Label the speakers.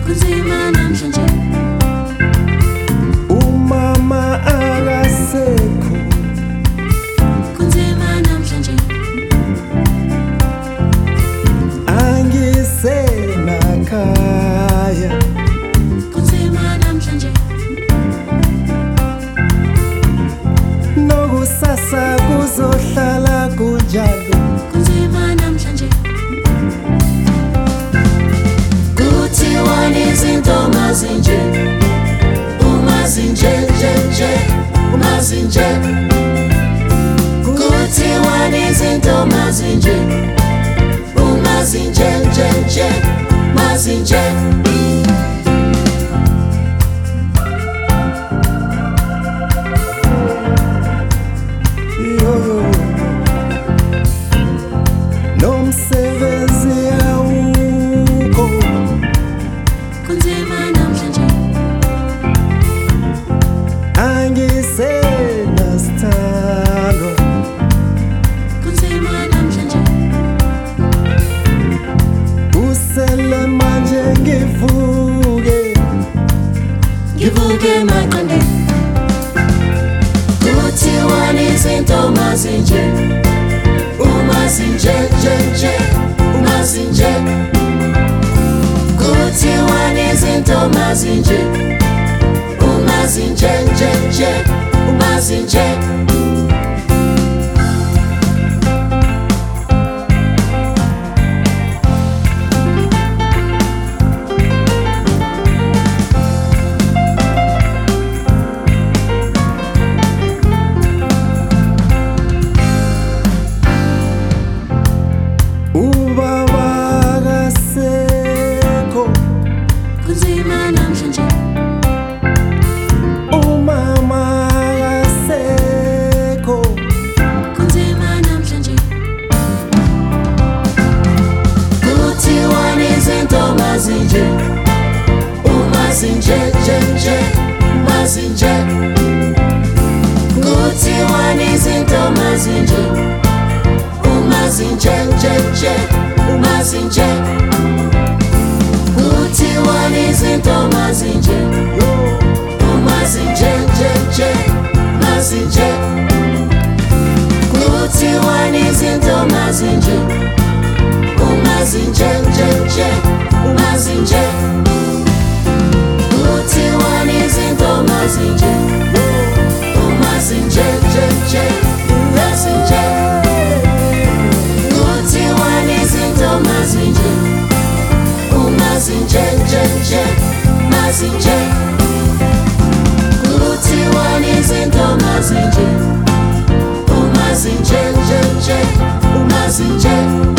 Speaker 1: kunzima namhlanje
Speaker 2: umama akasekho
Speaker 1: kunzima namhlanje
Speaker 2: angisenakhaya
Speaker 1: kunzima namhlanje
Speaker 2: nokusasa kuzohlala kunjalo
Speaker 1: kunzima namhlanje kuthiwa izinto mazinje umazinje nje umazinje kuthiwa izinto mazinje umazinje nje mazinje
Speaker 2: nomsebenzi awukho
Speaker 1: kunzima namhlanje
Speaker 2: angisenasithandwa
Speaker 1: kunzima namhlanje
Speaker 2: usele manje ngivuke
Speaker 1: maqande kuthiwa izinto mazinje umazinje nje umazinje kuthiwa izinto mazinje umazinje nje umazinje
Speaker 2: ubaba akasekho
Speaker 1: kunzima namhlanje
Speaker 2: umama akasekho
Speaker 1: kunzima namhlanje kuthiwa izinto mazinje umazinje nje umazinje kuthiwa izinto mazinje umazinje nje umazinje kuthiwa izinto mazinje umazinje nje umazinje kuthiwa izinto mazinje umazinje nje umazinje kuthiwa izinto mazinje umazinje nje umazinje kuthiwa izinto mazinje umazinje nje mazinje kuthiwa izinto mazinje umazinje nje umazinje